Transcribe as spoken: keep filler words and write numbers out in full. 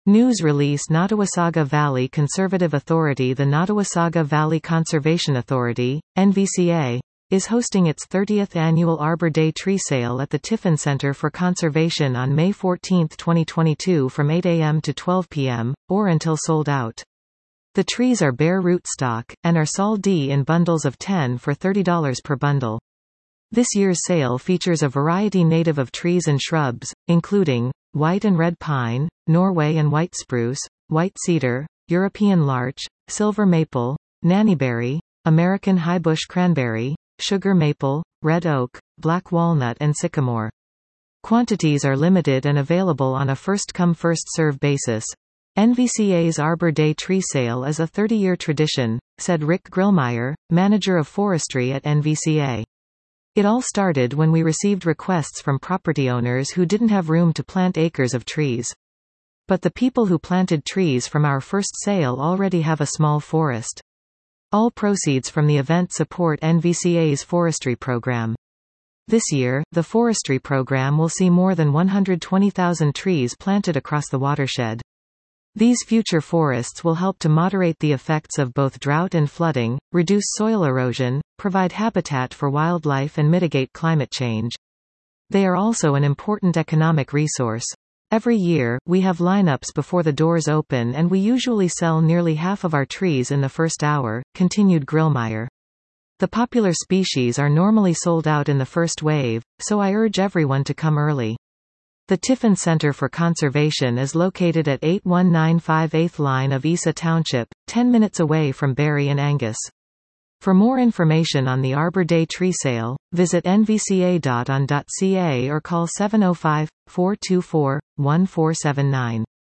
News release Nottawasaga Valley Conservative Authority. The Nottawasaga Valley Conservation Authority, N V C A, is hosting its thirtieth annual Arbor Day tree sale at the Tiffin Center for Conservation on May fourteenth twenty twenty-two from eight a m to twelve p m, or until sold out. The trees are bare rootstock, and are sold in bundles of ten for thirty dollars per bundle. This year's sale features a variety native of trees and shrubs, including white and red pine, Norway and white spruce, white cedar, European larch, silver maple, nannyberry, American highbush cranberry, sugar maple, red oak, black walnut and sycamore. Quantities are limited and available on a first-come first-serve basis. N V C A's Arbor Day tree sale is a thirty-year tradition, said Rick Grillmeyer, manager of forestry at N V C A. It all started when we received requests from property owners who didn't have room to plant acres of trees. But the people who planted trees from our first sale already have a small forest. All proceeds from the event support N V C A's forestry program. This year, the forestry program will see more than one hundred twenty thousand trees planted across the watershed. These future forests will help to moderate the effects of both drought and flooding, reduce soil erosion, provide habitat for wildlife and mitigate climate change. They are also an important economic resource. Every year, we have lineups before the doors open and we usually sell nearly half of our trees in the first hour, continued Grillmeyer. The popular species are normally sold out in the first wave, so I urge everyone to come early. The Tiffin Center for Conservation is located at eight one nine five eighth line of Isa Township, ten minutes away from Barry and Angus. For more information on the Arbor Day tree sale, visit N V C A dot on dot C A or call seven oh five, four two four, one four seven nine.